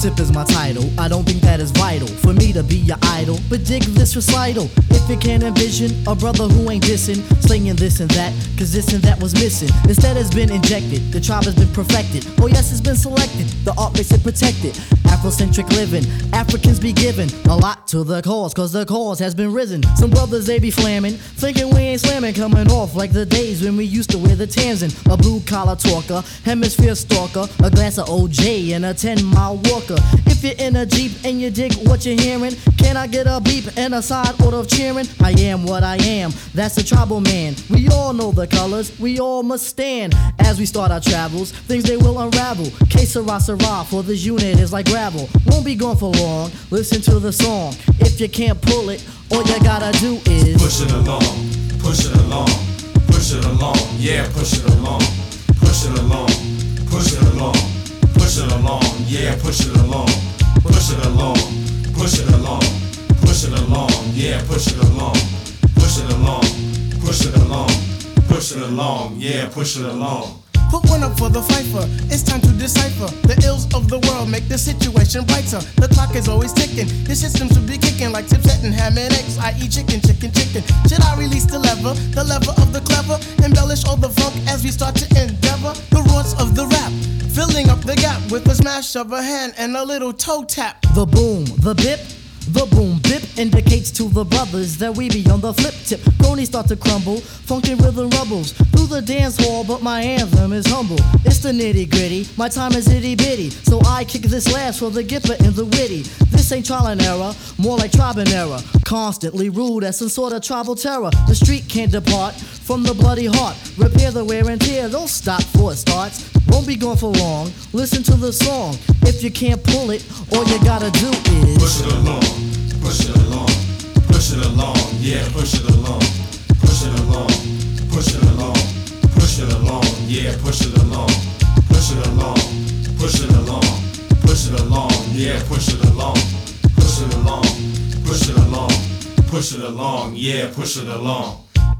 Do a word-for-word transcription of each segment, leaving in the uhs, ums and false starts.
tip is my title. I don't think that is vital for me to be your idol, but dig this recital. If you can't envision a brother who ain't dissing, slinging this and that, cause this and that was missing. Instead has been injected, the tribe has been perfected. Oh yes, it's been selected, the art makes it protected. Afrocentric living, Africans be giving a lot to the cause, cause the cause has been risen. Some brothers they be flamming, thinking we ain't slamming, coming off like the days when we used to wear the Tanzan. A blue collar talker, hemisphere stalker, a glass of O J and a ten mile walker. If you're in a Jeep and you dig what you're hearing, can I get a beep and a side order of cheering? I am what I am, that's a tribal man. We all know the colors, we all must stand. As we start our travels, things they will unravel. Que sera sera, for this unit is like gravel. Won't be gone for long, listen to the song. If you can't pull it, all you gotta do is push it along, push it along, push it along, yeah, push it along, push it along, push it along, push it along, yeah, push it along, push it along, push it along, push it along, yeah, push it along, push it along, push it along, push it along, yeah, push it along. Put one up for the fifer, it's time to decipher. The ills of the world make the situation brighter. The clock is always ticking, the system should be kicking like tips and ham and eggs. I eat chicken, chicken, chicken. Should I release the lever, the lever of the clever? Embellish all the funk as we start to endeavor. The roots of the rap, filling up the gap with a smash of a hand and a little toe tap. The boom, the bip, the boom bip indicates to the brothers that we be on the flip tip. Cronies start to crumble, funkin' rhythm rubbles through the dance hall, but my anthem is humble. It's the nitty gritty, my time is itty bitty, so I kick this last for the gipper and the witty. This ain't trial and error, more like tribe and error. Constantly rude as some sort of tribal terror. The street can't depart from the bloody heart. Repair the wear and tear, don't stop before it starts. Won't be gone for long, listen to the song. If you can't pull it, all you gotta do is push it along, push it along, push it along, yeah, push it along, push it along, push it along, push it along, yeah, push it along, push it along, push it along, push it along, yeah, push it along, push it along, push it along, push it along, yeah, push it along.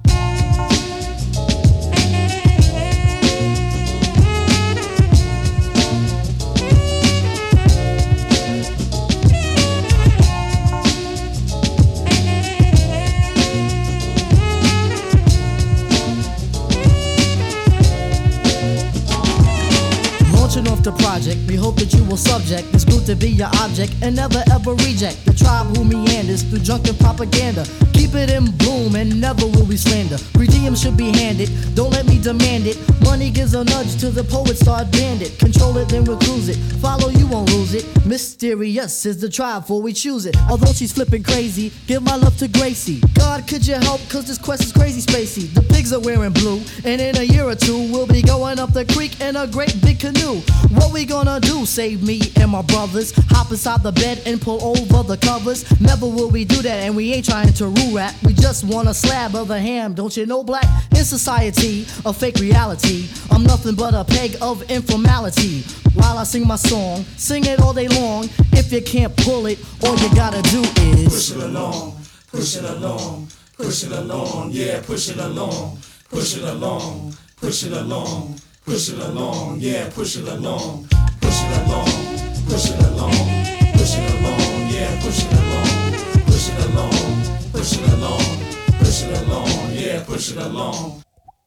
Off the project, we hope that you will subject this group to be your object and never ever reject the tribe who meanders through drunken propaganda. Keep it in bloom and never will we slander. Per diem should be handed, don't let me demand it. Money gives a nudge to the poet, start bandit. Control it, then we'll cruise it. Follow, you won't lose it. Mysterious is the tribe before we choose it. Although she's flipping crazy, give my love to Gracie. God, could you help? Cause this quest is crazy spacey. The pigs are wearing blue, and in a year or two, we'll be going up the creek in a great big canoe. What we gonna do? Save me and my brothers. Hop inside the bed and pull over the covers. Never will we do that, and we ain't trying to rule rap. We just want a slab of the ham, don't you know, black? In society, a fake reality, I'm nothing but a peg of informality. While I sing my song, sing it all day long. If you can't pull it, all you gotta do is push it along, push it along, push it along, yeah, push it along, push it along, push it along, push it along, yeah, push it along, push it along, push it along, push it along, yeah, push it along, push it along, push it along, push it along, yeah, push it along.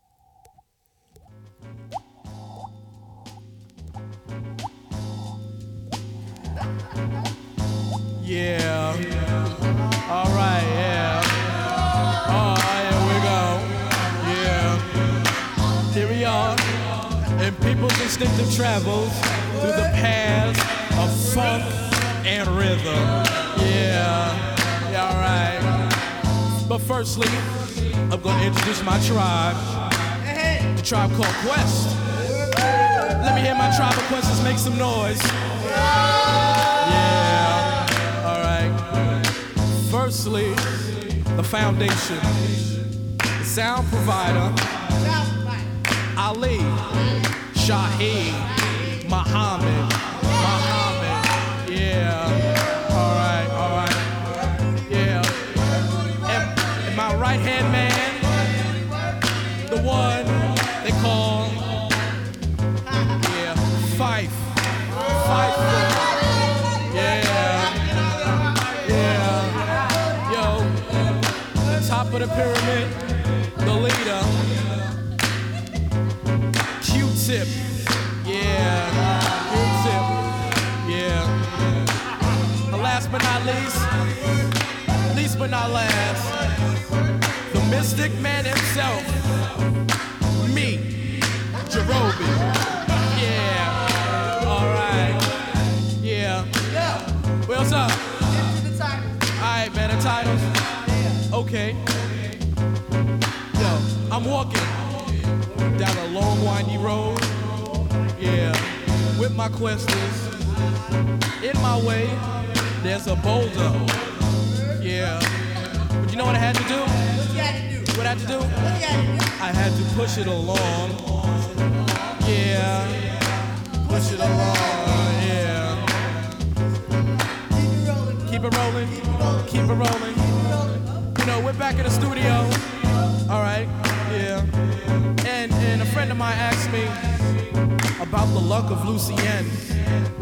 Yeah. All right, yeah. Oh, here we go. Yeah. Here we are. In people's instinctive travels through the paths of funk and rhythm. Yeah. Yeah, all right. But firstly, I'm gonna introduce my tribe. The tribe called Quest. Let me hear my tribe of Questers make some noise. Yeah. Firstly, the foundation, the sound provider, Ali, Shaheed, Muhammad, Muhammad, yeah, alright, alright, yeah. And, and my right hand man, the one they call, yeah, Fife, Fife. Q-tip. Yeah, Q-tip. Yeah. And last but not least, least but not last, the mystic man himself, me, Jerobi. Yeah. All right. Yeah. What's up? Alright, man, the titles. Okay. Yo, I'm walking down a long, windy road. Yeah, with my questers. In my way, there's a boulder. Yeah. But you know what I had to do? What you had to do? What I had to do? What you had to do? I had to push it along. Yeah. Push it along. Yeah. Keep it rolling, keep it rolling. You know, we're back in the studio. All right, yeah. And and a friend of mine asked me about the luck of Lucien.